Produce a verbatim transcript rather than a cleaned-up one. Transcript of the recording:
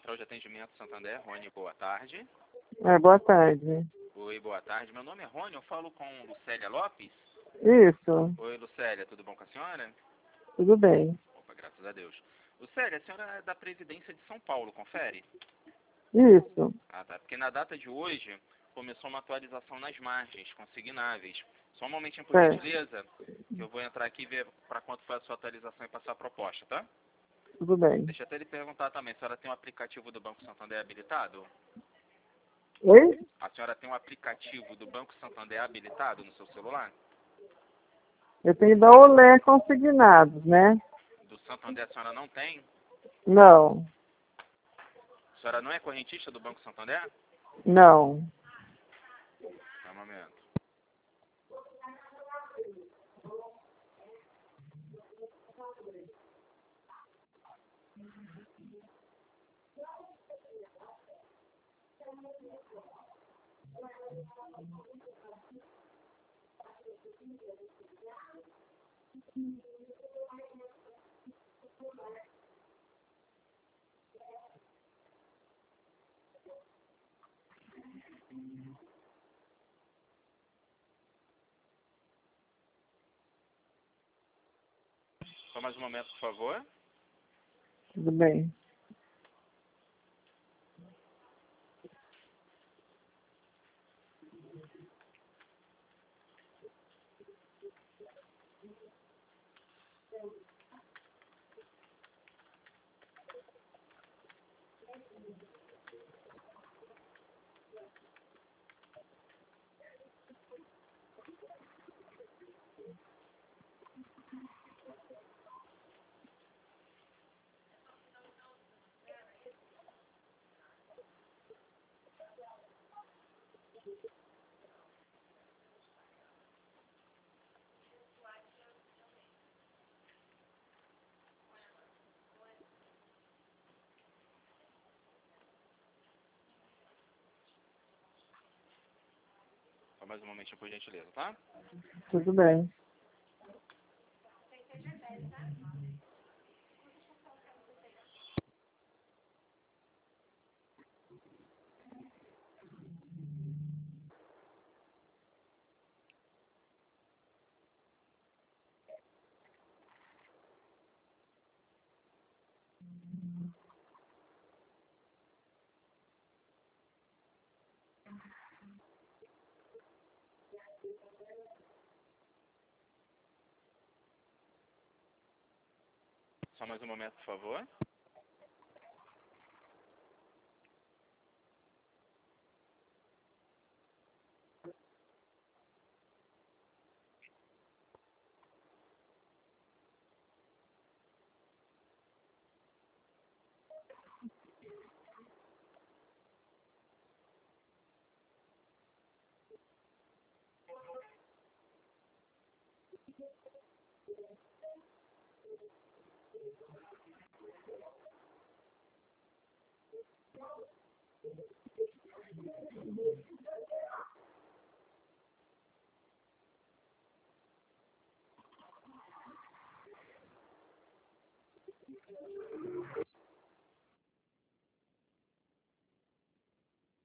Central de Atendimento Santander, Rony, boa tarde. É, boa tarde. Oi, boa tarde. Meu nome é Rony, eu falo com Lucélia Lopes. Isso, Oi, Lucélia, tudo bom com a senhora? tudo bem. Opa, graças a Deus. Lucélia, a senhora é da Previdência de São Paulo, confere? Isso. Ah, tá. Porque na data de hoje começou uma atualização nas margens consignáveis. Só um momentinho, por É, gentileza, que eu vou entrar aqui e ver para quanto foi a sua atualização e passar a proposta, tá? tudo bem. Deixa eu até lhe perguntar também, a senhora tem um aplicativo do Banco Santander habilitado? Oi? A senhora tem um aplicativo do Banco Santander habilitado no seu celular? Eu tenho da Olé consignados, né? Do Santander a senhora não tem? Não, A senhora não é correntista do Banco Santander? não. Só um momento. Só mais um momento, por favor. Tudo bem. Só mais um momentinho, por gentileza, tá? Tudo bem. Só mais um momento, por favor.